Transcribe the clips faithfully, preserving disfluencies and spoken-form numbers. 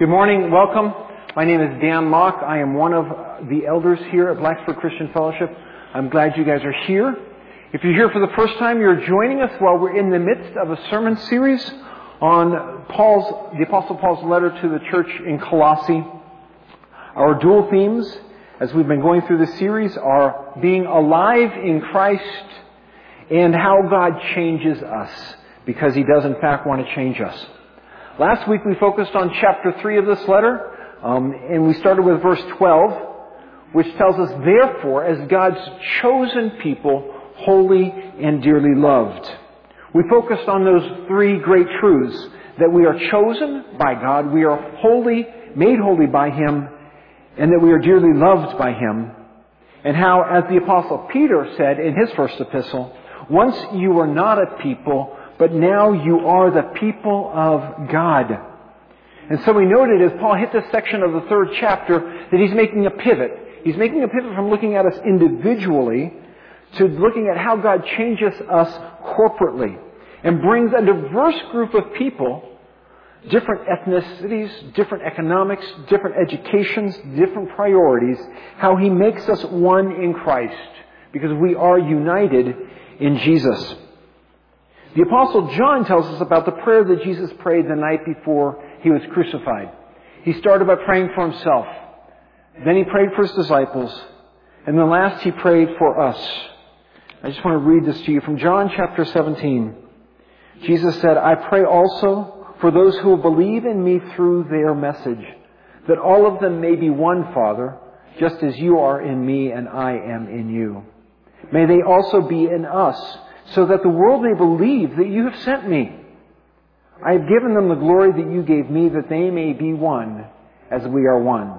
Good morning. Welcome. My name is Dan Mock. I am one of the elders here at Blacksburg Christian Fellowship. I'm glad you guys are here. If you're here for the first time, you're joining us while we're in the midst of a sermon series on Paul's, the Apostle Paul's letter to the church in Colossae. Our dual themes, as we've been going through this series, are being alive in Christ and how God changes us, because He does in fact want to change us. Last week we focused on chapter three of this letter, um, and we started with verse twelve, which tells us, "Therefore, as God's chosen people, holy and dearly loved." We focused on those three great truths, that we are chosen by God, we are holy, made holy by Him, and that we are dearly loved by Him. And how, as the Apostle Peter said in his first epistle, once you were not a people, but now you are the people of God. And so we noted as Paul hit this section of the third chapter that he's making a pivot. He's making a pivot from looking at us individually to looking at how God changes us corporately and brings a diverse group of people, different ethnicities, different economics, different educations, different priorities, how He makes us one in Christ because we are united in Jesus. The Apostle John tells us about the prayer that Jesus prayed the night before He was crucified. He started by praying for Himself. Then He prayed for His disciples. And then last He prayed for us. I just want to read this to you from John chapter seventeen. Jesus said, "I pray also for those who will believe in Me through their message, that all of them may be one, Father, just as You are in Me and I am in You. May they also be in us, so that the world may believe that You have sent Me. I have given them the glory that You gave Me, that they may be one as we are one.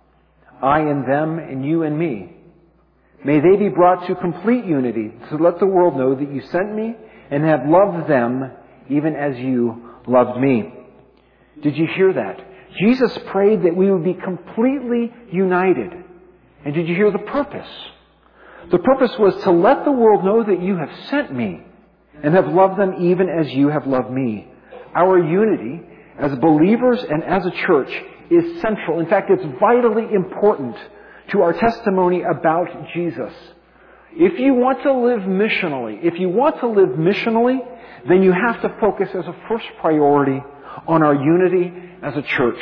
I in them and You in Me. May they be brought to complete unity, to let the world know that You sent Me and have loved them even as You loved Me." Did you hear that? Jesus prayed that we would be completely united. And did you hear the purpose? The purpose was to let the world know that You have sent Me and have loved them even as You have loved Me. Our unity as believers and as a church is central. In fact, it's vitally important to our testimony about Jesus. If you want to live missionally, if you want to live missionally, then you have to focus as a first priority on our unity as a church.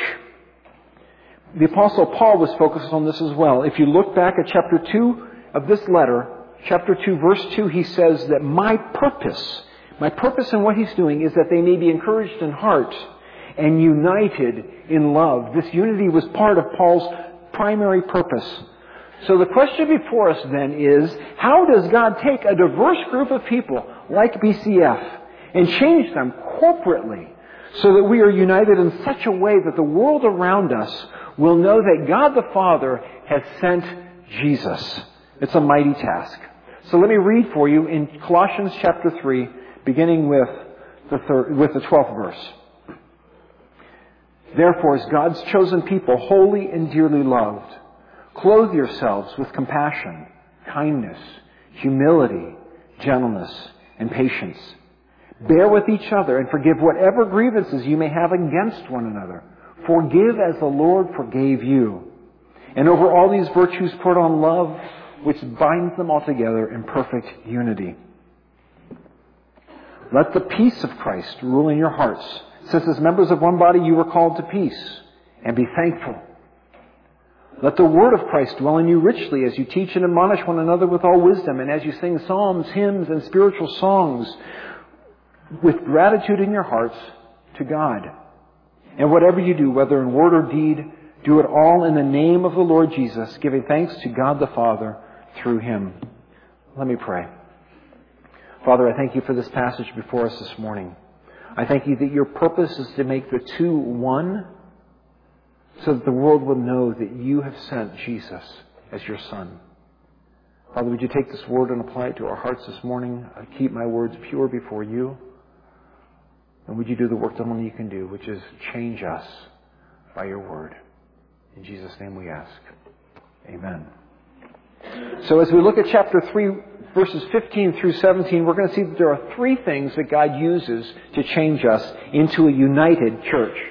The Apostle Paul was focused on this as well. If you look back at chapter two of this letter, chapter two, verse two, he says that my purpose, my purpose in what he's doing is that they may be encouraged in heart and united in love. This unity was part of Paul's primary purpose. So the question before us then is, how does God take a diverse group of people like B C F and change them corporately so that we are united in such a way that the world around us will know that God the Father has sent Jesus? It's a mighty task. So let me read for you in Colossians chapter three, beginning with the third, with the twelfth verse. "Therefore, as God's chosen people, holy and dearly loved, clothe yourselves with compassion, kindness, humility, gentleness, and patience. Bear with each other and forgive whatever grievances you may have against one another. Forgive as the Lord forgave you. And over all these virtues put on love, which binds them all together in perfect unity. Let the peace of Christ rule in your hearts, since as members of one body you were called to peace, and be thankful. Let the word of Christ dwell in you richly as you teach and admonish one another with all wisdom, and as you sing psalms, hymns, and spiritual songs with gratitude in your hearts to God. And whatever you do, whether in word or deed, do it all in the name of the Lord Jesus, giving thanks to God the Father through Him." Let me pray. Father, I thank You for this passage before us this morning. I thank You that Your purpose is to make the two one, so that the world will know that You have sent Jesus as Your Son. Father, would You take this word and apply it to our hearts this morning? I keep my words pure before You. And would You do the work that only You can do, which is change us by Your word. In Jesus' name we ask. Amen. So as we look at chapter three, verses fifteen through seventeen, we're going to see that there are three things that God uses to change us into a united church.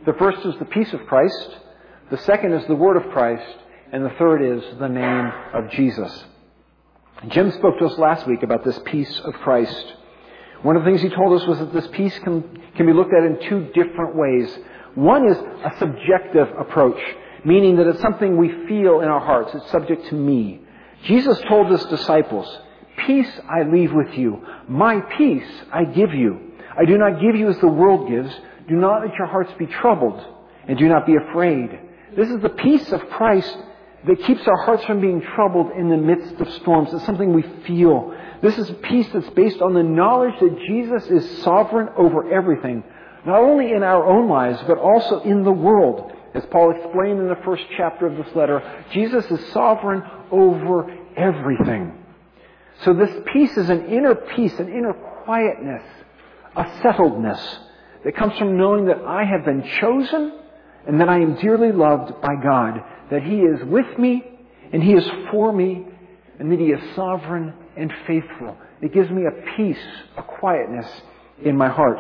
The first is the peace of Christ. The second is the word of Christ. And the third is the name of Jesus. Jim spoke to us last week about this peace of Christ. One of the things he told us was that this peace can, can be looked at in two different ways. One is a subjective approach, meaning that it's something we feel in our hearts. It's subject to me. Jesus told his disciples, "Peace I leave with you. My peace I give you. I do not give you as the world gives. Do not let your hearts be troubled, and do not be afraid." This is the peace of Christ that keeps our hearts from being troubled in the midst of storms. It's something we feel. This is peace that's based on the knowledge that Jesus is sovereign over everything, not only in our own lives, but also in the world. As Paul explained in the first chapter of this letter, Jesus is sovereign over everything. So this peace is an inner peace, an inner quietness, a settledness that comes from knowing that I have been chosen and that I am dearly loved by God, that He is with me and He is for me, and that He is sovereign and faithful. It gives me a peace, a quietness in my heart.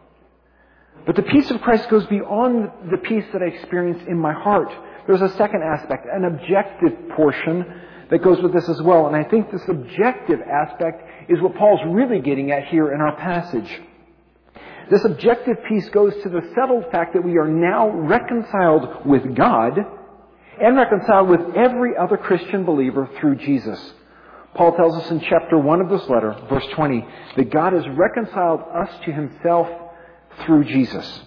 But the peace of Christ goes beyond the peace that I experience in my heart. There's a second aspect, an objective portion that goes with this as well. And I think this objective aspect is what Paul's really getting at here in our passage. This objective peace goes to the settled fact that we are now reconciled with God and reconciled with every other Christian believer through Jesus. Paul tells us in chapter one of this letter, verse twenty, that God has reconciled us to Himself through Jesus.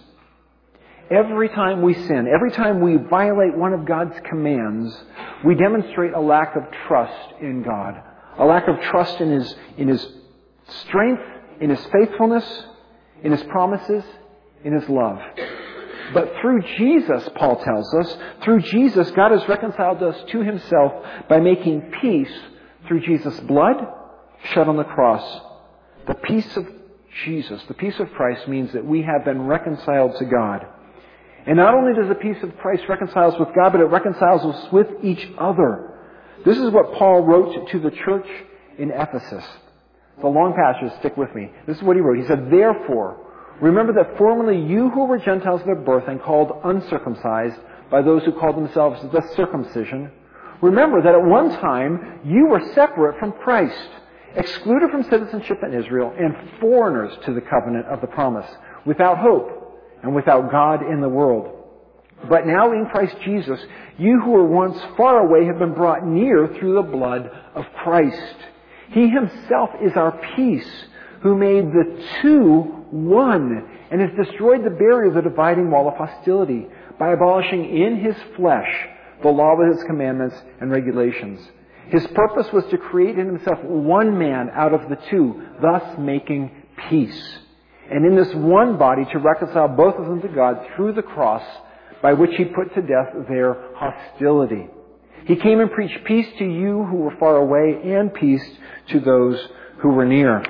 Every time we sin, every time we violate one of God's commands, we demonstrate a lack of trust in God. A lack of trust in His, in His strength, in His faithfulness, in His promises, in His love. But through Jesus, Paul tells us, through Jesus, God has reconciled us to Himself by making peace through Jesus' blood shed on the cross. The peace of Jesus, the peace of Christ, means that we have been reconciled to God. And not only does the peace of Christ reconcile us with God, but it reconciles us with each other. This is what Paul wrote to the church in Ephesus. It's a long passage, stick with me. This is what he wrote. He said, "Therefore, remember that formerly you who were Gentiles at birth and called uncircumcised by those who called themselves the circumcision, remember that at one time you were separate from Christ, excluded from citizenship in Israel, and foreigners to the covenant of the promise, without hope and without God in the world. But now in Christ Jesus, you who were once far away have been brought near through the blood of Christ. He Himself is our peace, who made the two one and has destroyed the barrier of the dividing wall of hostility by abolishing in His flesh the law with its commandments and regulations. His purpose was to create in Himself one man out of the two, thus making peace. And in this one body to reconcile both of them to God through the cross, by which He put to death their hostility. He came and preached peace to you who were far away and peace to those who were near."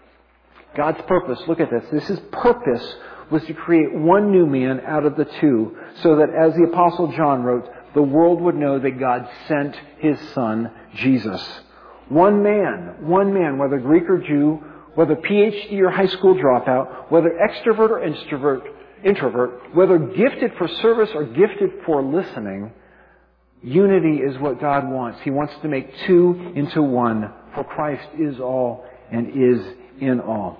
God's purpose, look at this, this His purpose was to create one new man out of the two, so that, as the Apostle John wrote, the world would know that God sent His Son, Jesus. One man, one man, whether Greek or Jew, whether P H D or high school dropout, whether extrovert or introvert, introvert, whether gifted for service or gifted for listening, unity is what God wants. He wants to make two into one, for Christ is all and is in all.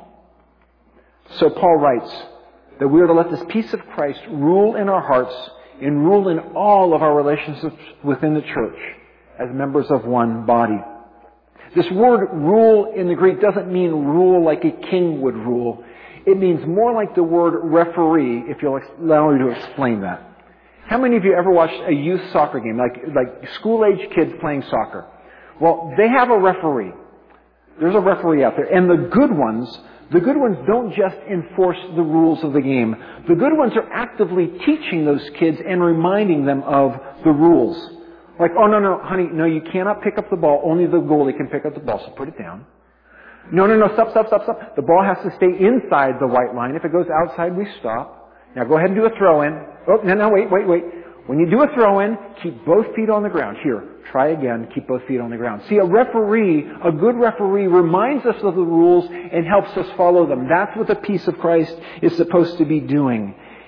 So Paul writes that we are to let this peace of Christ rule in our hearts and rule in all of our relationships within the church as members of one body. This word rule in the Greek doesn't mean rule like a king would rule. It means more like the word referee, if you'll allow me to explain that. How many of you ever watched a youth soccer game, like, like school-age kids playing soccer? Well, they have a referee. There's a referee out there. And the good ones, the good ones don't just enforce the rules of the game. The good ones are actively teaching those kids and reminding them of the rules. Like, oh, no, no, honey, no, you cannot pick up the ball. Only the goalie can pick up the ball, so put it down. No, no, no, stop, stop, stop, stop. The ball has to stay inside the white line. If it goes outside, we stop. Now go ahead and do a throw-in. Oh, no, no, wait, wait, wait. When you do a throw-in, keep both feet on the ground. Here, try again, keep both feet on the ground. See, a referee, a good referee, reminds us of the rules and helps us follow them. That's what the peace of Christ is supposed to be doing.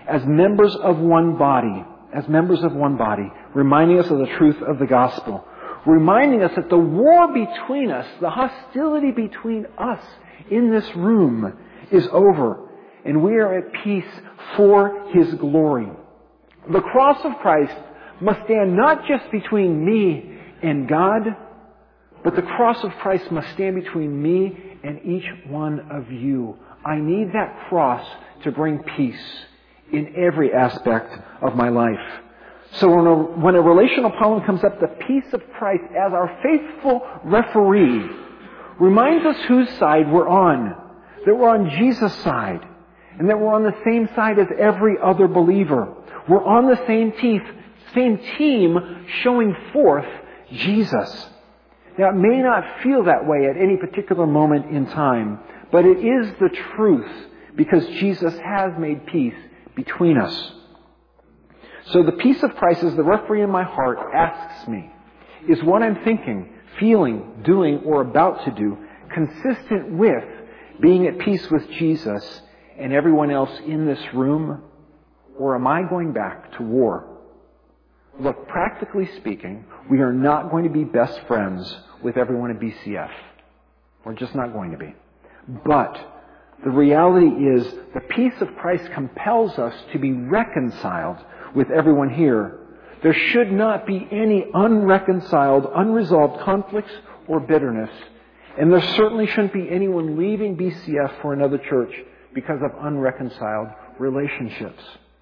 as members of one body, as members of one body, reminding us of the truth of the gospel, reminding us that the war between us, the hostility between us in this room is over, and we are at peace for His glory. The cross of Christ must stand not just between me and God, but the cross of Christ must stand between me and each one of you. I need that cross to bring peace in every aspect of my life. So when a, when a relational problem comes up, the peace of Christ as our faithful referee reminds us whose side we're on. That we're on Jesus' side. And that we're on the same side as every other believer. We're on the same team, same team showing forth Jesus. Now, it may not feel that way at any particular moment in time, but it is the truth because Jesus has made peace between us. So the peace of Christ as the referee in my heart asks me, is what I'm thinking, feeling, doing, or about to do consistent with being at peace with Jesus and everyone else in this room? Or am I going back to war? Look, practically speaking, we are not going to be best friends with everyone at B C F. We're just not going to be. But the reality is the peace of Christ compels us to be reconciled with everyone here. There should not be any unreconciled, unresolved conflicts or bitterness. And there certainly shouldn't be anyone leaving B C F for another church because of unreconciled relationships.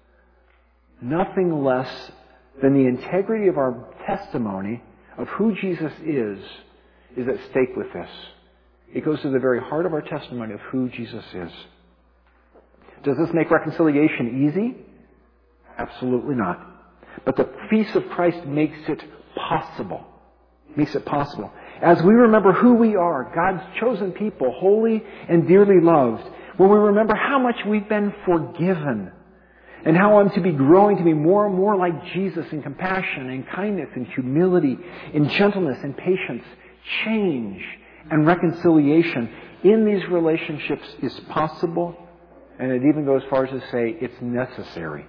Nothing less than the integrity of our testimony of who Jesus is is at stake with this. It goes to the very heart of our testimony of who Jesus is. Does this make reconciliation easy? Absolutely not. But the peace of Christ makes it possible. Makes it possible. As we remember who we are, God's chosen people, holy and dearly loved, when we remember how much we've been forgiven, and how I'm to be growing to be more and more like Jesus in compassion and kindness and humility, in gentleness and patience, change and reconciliation in these relationships is possible, and it even goes as far as to say it's necessary.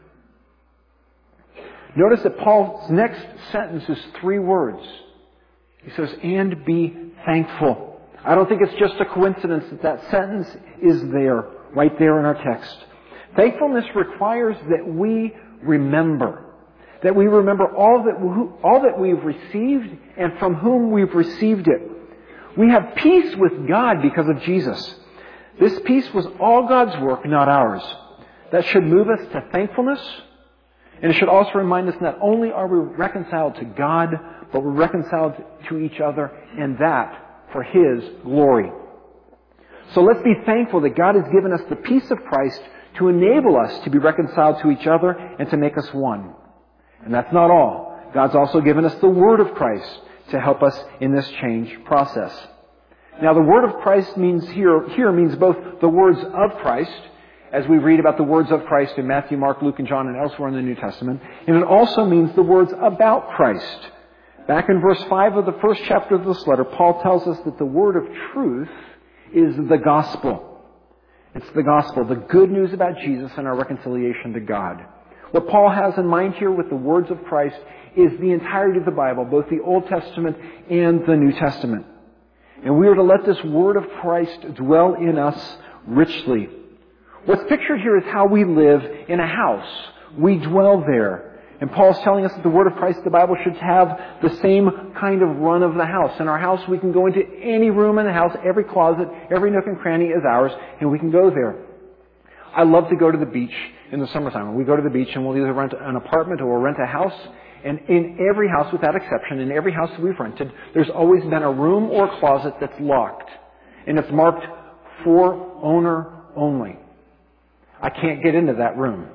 Notice that Paul's next sentence is three words. He says, and be thankful. I don't think it's just a coincidence that that sentence is there, right there in our text. Thankfulness requires that we remember. That we remember all that, all that we've received and from whom we've received it. We have peace with God because of Jesus. This peace was all God's work, not ours. That should move us to thankfulness. And it should also remind us not only are we reconciled to God, but we're reconciled to each other, and that for His glory. So let's be thankful that God has given us the peace of Christ to enable us to be reconciled to each other and to make us one. And that's not all. God's also given us the Word of Christ to help us in this change process. Now, the Word of Christ means here, here means both the words of Christ, as we read about the words of Christ in Matthew, Mark, Luke, and John, and elsewhere in the New Testament. And it also means the words about Christ. Back in verse five of the first chapter of this letter, Paul tells us that the word of truth is the gospel. It's the gospel, the good news about Jesus and our reconciliation to God. What Paul has in mind here with the words of Christ is the entirety of the Bible, both the Old Testament and the New Testament. And we are to let this word of Christ dwell in us richly. What's pictured here is how we live in a house. We dwell there. And Paul's telling us that the word of Christ, the Bible, should have the same kind of run of the house. In our house, we can go into any room in the house, every closet, every nook and cranny is ours, and we can go there. I love to go to the beach in the summertime. We go to the beach and we'll either rent an apartment or we'll rent a house. And in every house, without exception, in every house that we've rented, there's always been a room or a closet that's locked. And it's marked for owner only. I can't get into that room.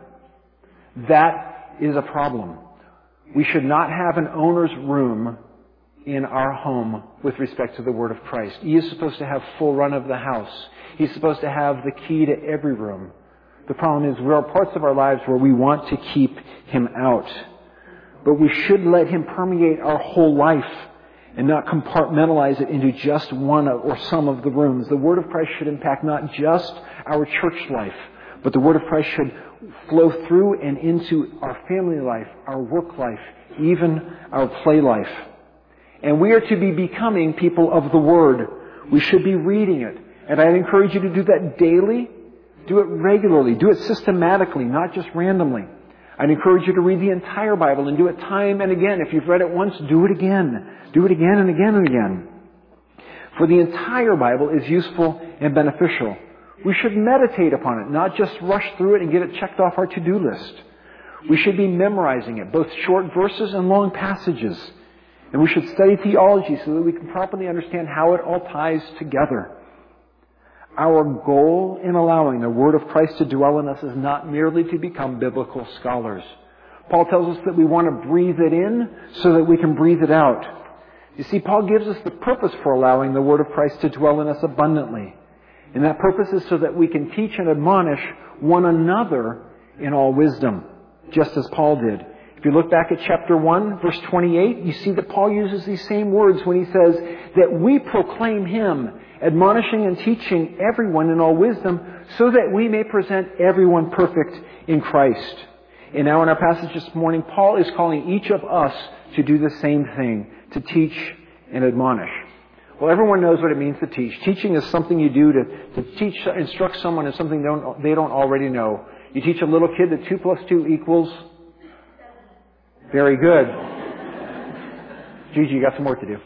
That is a problem. We should not have an owner's room in our home with respect to the Word of Christ. He is supposed to have full run of the house. He's supposed to have the key to every room. The problem is there are parts of our lives where we want to keep Him out. But we should let Him permeate our whole life and not compartmentalize it into just one or some of the rooms. The Word of Christ should impact not just our church life, But the Word of Christ should flow through and into our family life, our work life, even our play life. And we are to be becoming people of the Word. We should be reading it. And I'd encourage you to do that daily. Do it regularly. Do it systematically, not just randomly. I'd encourage you to read the entire Bible and do it time and again. If you've read it once, do it again. Do it again and again and again. For the entire Bible is useful and beneficial. We should meditate upon it, not just rush through it and get it checked off our to-do list. We should be memorizing it, both short verses and long passages. And we should study theology so that we can properly understand how it all ties together. Our goal in allowing the Word of Christ to dwell in us is not merely to become biblical scholars. Paul tells us that we want to breathe it in so that we can breathe it out. You see, Paul gives us the purpose for allowing the Word of Christ to dwell in us abundantly. And that purpose is so that we can teach and admonish one another in all wisdom, just as Paul did. If you look back at chapter one, verse twenty-eight, you see that Paul uses these same words when he says that we proclaim Him, admonishing and teaching everyone in all wisdom, so that we may present everyone perfect in Christ. And now in our passage this morning, Paul is calling each of us to do the same thing, to teach and admonish. Well, everyone knows what it means to teach. Teaching is something you do to, to teach, instruct someone in something they don't, they don't already know. You teach a little kid that two plus two equals... Very good. Gigi, you got some work to do.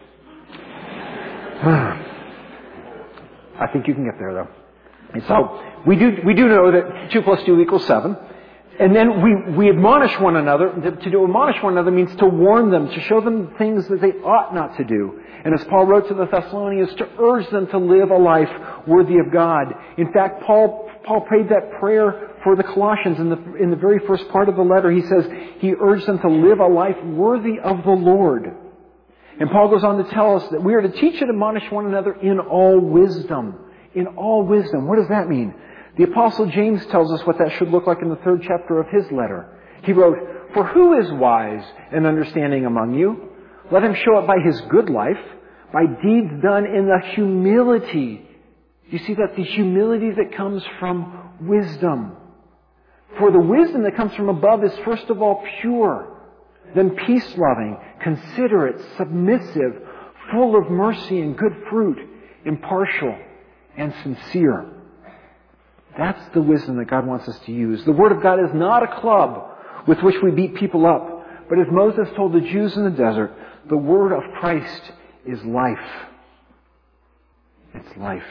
I think you can get there, though. And so, we do, we do know that two plus two equals seven. And then we, we admonish one another. To, to admonish one another means to warn them, to show them things that they ought not to do. And as Paul wrote to the Thessalonians, to urge them to live a life worthy of God. In fact, Paul, Paul prayed that prayer for the Colossians in the, in the very first part of the letter. He says he urged them to live a life worthy of the Lord. And Paul goes on to tell us that we are to teach and admonish one another in all wisdom. In all wisdom. What does that mean? The Apostle James tells us what that should look like in the third chapter of his letter. He wrote, "For who is wise and understanding among you? Let him show it by his good life, by deeds done in the humility." You see that? The humility that comes from wisdom. For the wisdom that comes from above is first of all pure, then peace-loving, considerate, submissive, full of mercy and good fruit, impartial and sincere. That's the wisdom that God wants us to use. The Word of God is not a club with which we beat people up. But as Moses told the Jews in the desert, the Word of Christ is life. It's life.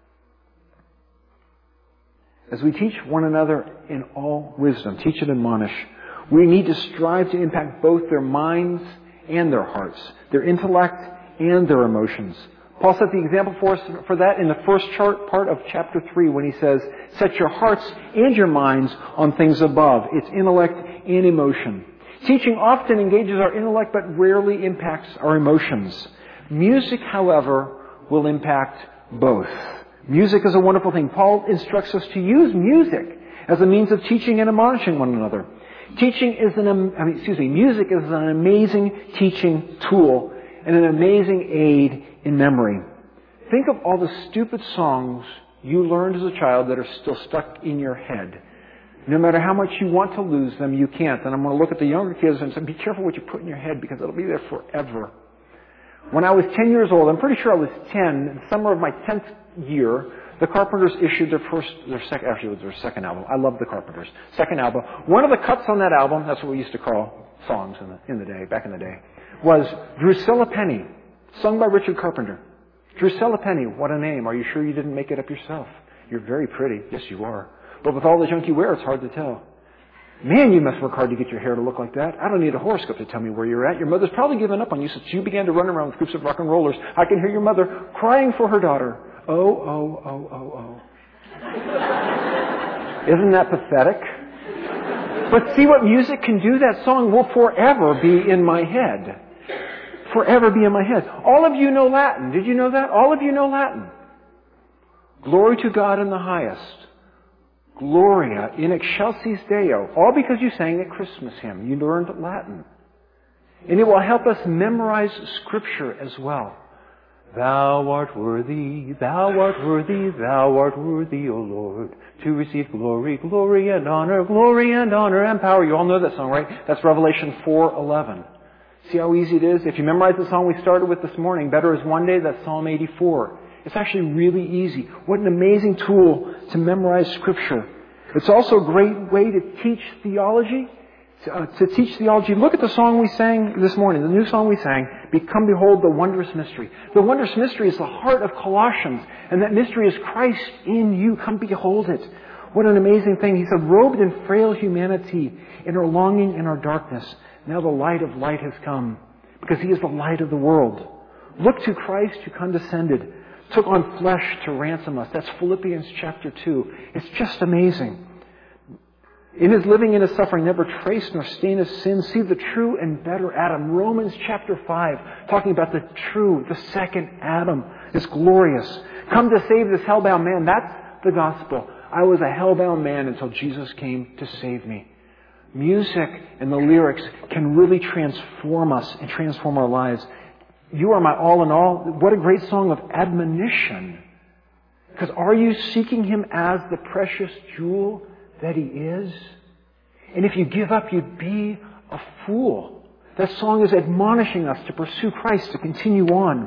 As we teach one another in all wisdom, teach and admonish, we need to strive to impact both their minds and their hearts, their intellect and their emotions. Paul set the example for us for that in the first chart part of chapter three when he says, "Set your hearts and your minds on things above." It's intellect and emotion. Teaching often engages our intellect but rarely impacts our emotions. Music, however, will impact both. Music is a wonderful thing. Paul instructs us to use music as a means of teaching and admonishing one another. Teaching is an, I mean, excuse me, music is an amazing teaching tool and an amazing aid in memory. Think of all the stupid songs you learned as a child that are still stuck in your head. No matter how much you want to lose them, you can't. And I'm going to look at the younger kids and say, be careful what you put in your head because it'll be there forever. When I was ten years old, I'm pretty sure I was ten, in the summer of my tenth year, the Carpenters issued their first, their second, actually it was their second album. I love the Carpenters. Second album. One of the cuts on that album, that's what we used to call songs in the, in the day, back in the day, was Drusilla Penny, sung by Richard Carpenter. Drusilla Penny, what a name. Are you sure you didn't make it up yourself? You're very pretty. Yes, you are. But with all the junk you wear, it's hard to tell. Man, you must work hard to get your hair to look like that. I don't need a horoscope to tell me where you're at. Your mother's probably given up on you since you began to run around with groups of rock and rollers. I can hear your mother crying for her daughter. Oh, oh, oh, oh, oh. Isn't that pathetic? But see what music can do? That song will forever be in my head. Forever be in my head. All of you know Latin. Did you know that? All of you know Latin. Glory to God in the highest. Gloria in excelsis Deo. All because you sang the Christmas hymn. You learned Latin. And it will help us memorize Scripture as well. Thou art worthy, thou art worthy, thou art worthy, O Lord, to receive glory, glory and honor, glory and honor and power. You all know that song, right? That's Revelation four eleven. See how easy it is? If you memorize the song we started with this morning, Better is One Day, that's Psalm eighty-four. It's actually really easy. What an amazing tool to memorize Scripture. It's also a great way to teach theology. Uh, to teach theology, look at the song we sang this morning, the new song we sang, Come Behold the Wondrous Mystery. The wondrous mystery is the heart of Colossians, and that mystery is Christ in you. Come behold it. What an amazing thing. He said, robed in frail humanity, in our longing and our darkness, now the light of light has come, because He is the light of the world. Look to Christ who condescended, took on flesh to ransom us. That's Philippians chapter two. It's just amazing. In His living and His suffering, never trace nor stain of sin. See the true and better Adam. Romans chapter five, talking about the true, the second Adam, is glorious. Come to save this hellbound man. That's the gospel. I was a hellbound man until Jesus came to save me. Music and the lyrics can really transform us and transform our lives. You are my all in all. What a great song of admonition. Because are you seeking Him as the precious jewel that He is? And if you give up, you'd be a fool. That song is admonishing us to pursue Christ, to continue on.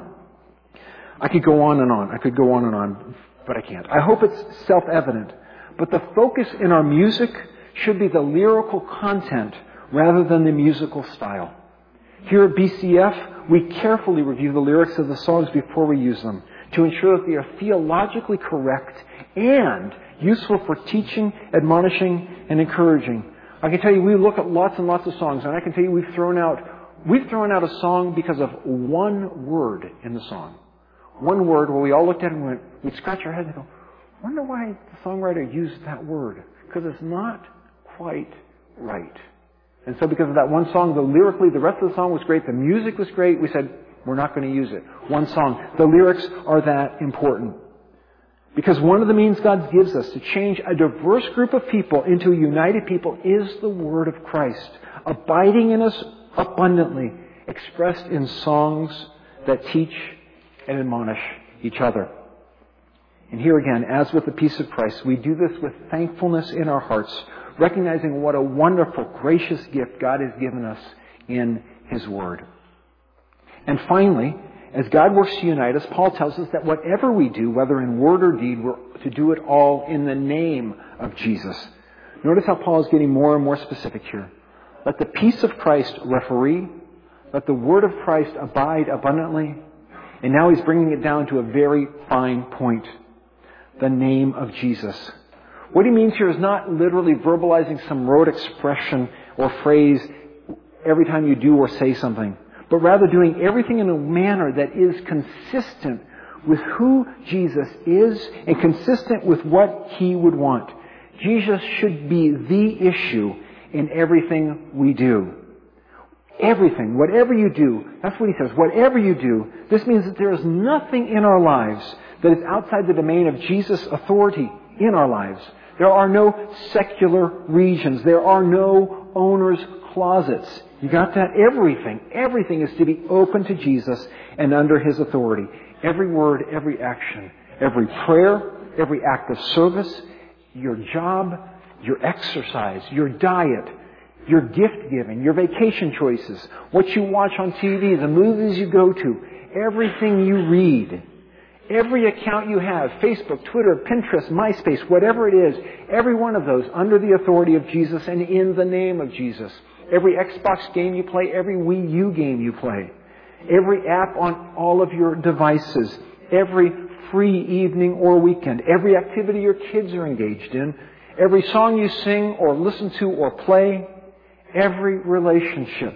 I could go on and on. I could go on and on, but I can't. I hope it's self-evident. But the focus in our music should be the lyrical content rather than the musical style. Here at B C F, we carefully review the lyrics of the songs before we use them to ensure that they are theologically correct and useful for teaching, admonishing, and encouraging. I can tell you, we look at lots and lots of songs, and I can tell you we've thrown out we've thrown out a song because of one word in the song. One word where we all looked at it and went, we'd scratch our heads and go, wonder why the songwriter used that word. Because it's not quite right. And so because of that one song, the lyrically, the rest of the song was great, the music was great, we said, we're not going to use it. One song. The lyrics are that important. Because one of the means God gives us to change a diverse group of people into a united people is the Word of Christ, abiding in us abundantly, expressed in songs that teach and admonish each other. And here again, as with the peace of Christ, we do this with thankfulness in our hearts, recognizing what a wonderful, gracious gift God has given us in His Word. And finally, as God works to unite us, Paul tells us that whatever we do, whether in word or deed, we're to do it all in the name of Jesus. Notice how Paul is getting more and more specific here. Let the peace of Christ referee. Let the word of Christ abide abundantly. And now he's bringing it down to a very fine point. The name of Jesus. What he means here is not literally verbalizing some rote expression or phrase every time you do or say something, but rather doing everything in a manner that is consistent with who Jesus is and consistent with what He would want. Jesus should be the issue in everything we do. Everything, whatever you do, that's what he says, whatever you do, this means that there is nothing in our lives that is outside the domain of Jesus' authority in our lives. There are no secular regions. There are no owner's closets. You got that? Everything, everything is to be open to Jesus and under His authority. Every word, every action, every prayer, every act of service, your job, your exercise, your diet, your gift giving, your vacation choices, what you watch on T V, the movies you go to, everything you read, every account you have, Facebook, Twitter, Pinterest, MySpace, whatever it is, every one of those under the authority of Jesus and in the name of Jesus. Every Xbox game you play, every Wii U game you play, every app on all of your devices, every free evening or weekend, every activity your kids are engaged in, every song you sing or listen to or play, every relationship.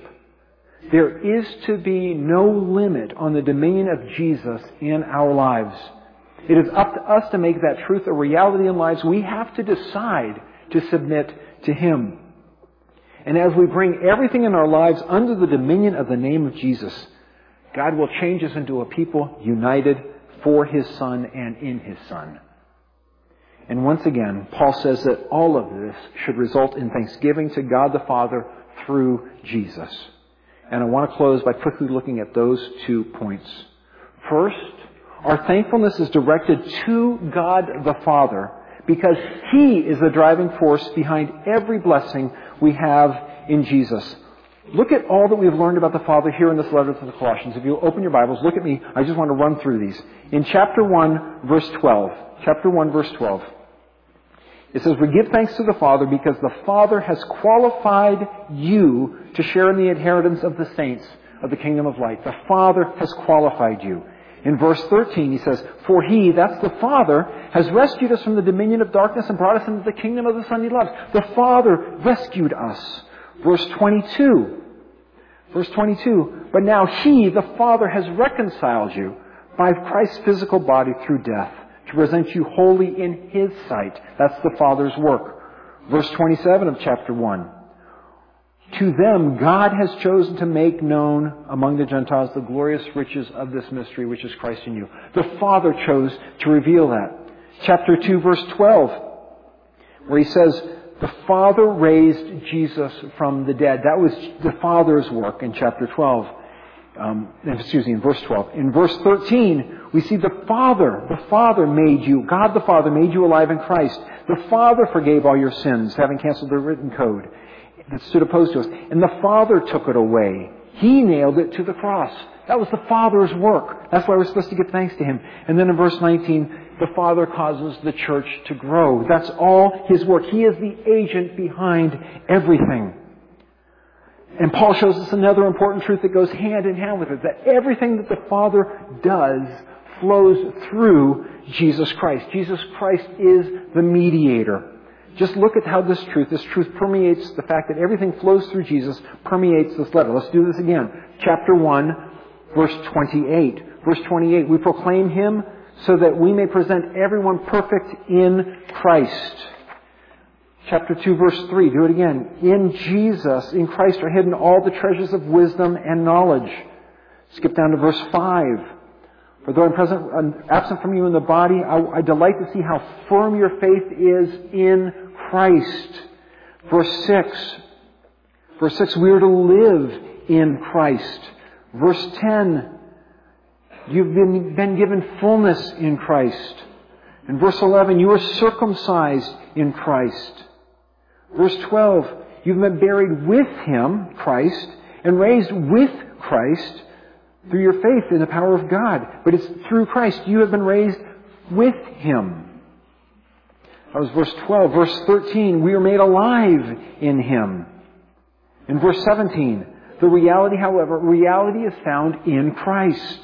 There is to be no limit on the dominion of Jesus in our lives. It is up to us to make that truth a reality in lives. We have to decide to submit to Him. And as we bring everything in our lives under the dominion of the name of Jesus, God will change us into a people united for His Son and in His Son. And once again, Paul says that all of this should result in thanksgiving to God the Father through Jesus. And I want to close by quickly looking at those two points. First, our thankfulness is directed to God the Father because He is the driving force behind every blessing we have in Jesus. Look at all that we've learned about the Father here in this letter to the Colossians. If you open your Bibles, look at me. I just want to run through these. In chapter one, verse twelve. Chapter one, verse twelve. It says, we give thanks to the Father because the Father has qualified you to share in the inheritance of the saints of the kingdom of light. The Father has qualified you. In verse thirteen, he says, for He, that's the Father, has rescued us from the dominion of darkness and brought us into the kingdom of the Son He loves. The Father rescued us. Verse twenty-two. Verse twenty-two. But now He, the Father, has reconciled you by Christ's physical body through death to present you holy in His sight. That's the Father's work. Verse twenty-seven of chapter one. To them God has chosen to make known among the Gentiles the glorious riches of this mystery, which is Christ in you. The Father chose to reveal that. Chapter two, verse twelve, where he says, the Father raised Jesus from the dead. That was the Father's work in chapter twelve. Um, excuse me, in verse twelve. In verse thirteen, we see the Father, the Father made you, God the Father made you alive in Christ. The Father forgave all your sins, having canceled the written code that stood opposed to us. And the Father took it away. He nailed it to the cross. That was the Father's work. That's why we're supposed to give thanks to Him. And then in verse nineteen, the Father causes the church to grow. That's all His work. He is the agent behind everything. And Paul shows us another important truth that goes hand in hand with it, that everything that the Father does flows through Jesus Christ. Jesus Christ is the mediator. Just look at how this truth, this truth permeates the fact that everything flows through Jesus, permeates this letter. Let's do this again. Chapter one, verse twenty-eight. Verse twenty-eight, we proclaim Him so that we may present everyone perfect in Christ. Chapter two, verse three, do it again. In Jesus, in Christ are hidden all the treasures of wisdom and knowledge. Skip down to verse five. For though I'm present, I'm absent from you in the body, I, I delight to see how firm your faith is in Christ. Verse six. Verse six, we are to live in Christ. Verse ten, you've been, been given fullness in Christ. In verse eleven, you are circumcised in Christ. Verse twelve, you've been buried with Him, Christ, and raised with Christ through your faith in the power of God. But it's through Christ you have been raised with Him. That was verse twelve. Verse thirteen, we are made alive in Him. In verse seventeen, the reality, however, reality is found in Christ.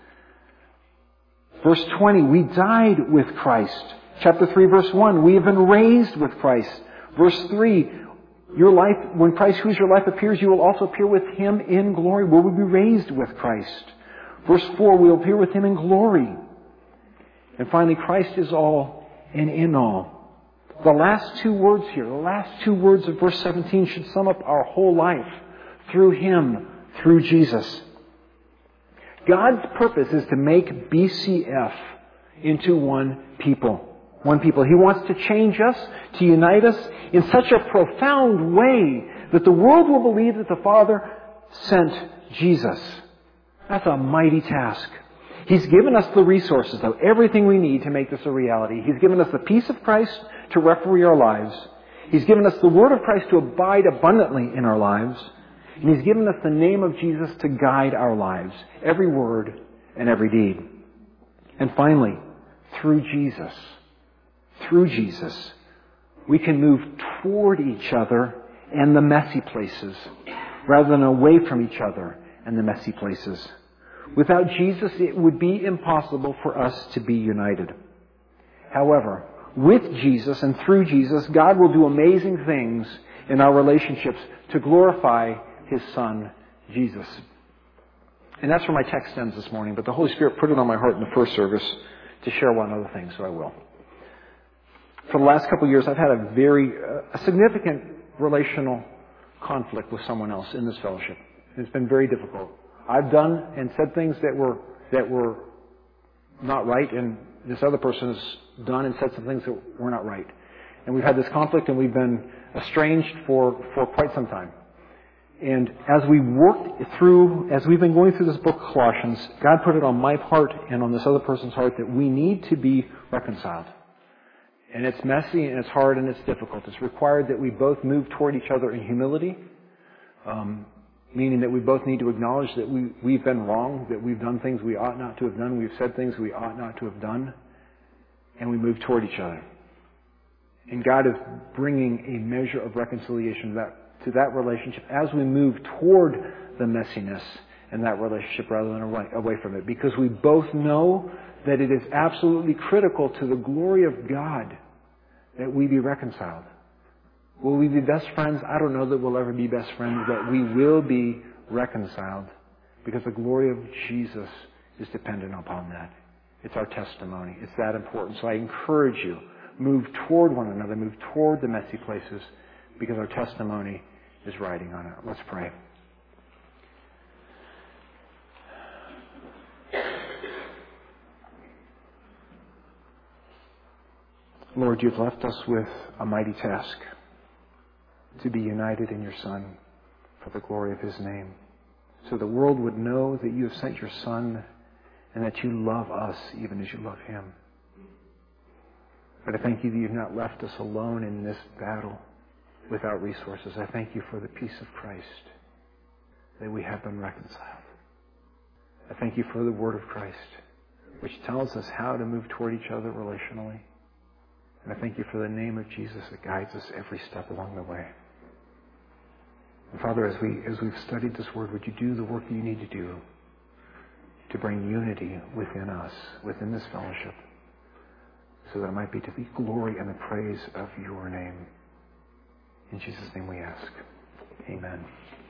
Verse twenty, we died with Christ. Chapter three, verse one, we have been raised with Christ. Verse three, your life, when Christ, who is your life, appears, you will also appear with Him in glory. We will be raised with Christ. Verse four, we will appear with Him in glory. And finally, Christ is all and in all. The last two words here, the last two words of verse seventeen should sum up our whole life. Through Him, through Jesus. God's purpose is to make B C F into one people. One people. He wants to change us, to unite us in such a profound way that the world will believe that the Father sent Jesus. That's a mighty task. He's given us the resources, though, everything we need to make this a reality. He's given us the peace of Christ to referee our lives. He's given us the Word of Christ to abide abundantly in our lives. And He's given us the name of Jesus to guide our lives, every word and every deed. And finally, through Jesus, through Jesus, we can move toward each other and the messy places, rather than away from each other and the messy places. Without Jesus, it would be impossible for us to be united. However, with Jesus and through Jesus, God will do amazing things in our relationships to glorify His Son, Jesus. And that's where my text ends this morning, but the Holy Spirit put it on my heart in the first service to share one other thing, so I will. For the last couple of years, I've had a very uh, a significant relational conflict with someone else in this fellowship. It's been very difficult. I've done and said things that were that were not right, and this other person has done and said some things that were not right. And we've had this conflict, and we've been estranged for, for quite some time. And as we worked through, as we've been going through this book of Colossians, God put it on my heart and on this other person's heart that we need to be reconciled. And it's messy and it's hard and it's difficult. It's required that we both move toward each other in humility, um, meaning that we both need to acknowledge that we, we've been wrong, that we've done things we ought not to have done, we've said things we ought not to have done, and we move toward each other. And God is bringing a measure of reconciliation to that, to that relationship as we move toward the messiness in that relationship rather than away, away from it. Because we both know that it is absolutely critical to the glory of God that we be reconciled. Will we be best friends? I don't know that we'll ever be best friends, but we will be reconciled because the glory of Jesus is dependent upon that. It's our testimony. It's that important. So I encourage you, move toward one another, move toward the messy places because our testimony is riding on it. Let's pray. Lord, you've left us with a mighty task to be united in your Son for the glory of his name. So the world would know that you have sent your Son and that you love us even as you love him. But I thank you that you've not left us alone in this battle without resources. I thank you for the peace of Christ, that we have been reconciled. I thank you for the Word of Christ, which tells us how to move toward each other relationally. And I thank you for the name of Jesus that guides us every step along the way. And Father, as, we, as we've studied this Word, would you do the work that you need to do to bring unity within us, within this fellowship, so that it might be to the glory and the praise of your name. In Jesus' name we ask. Amen.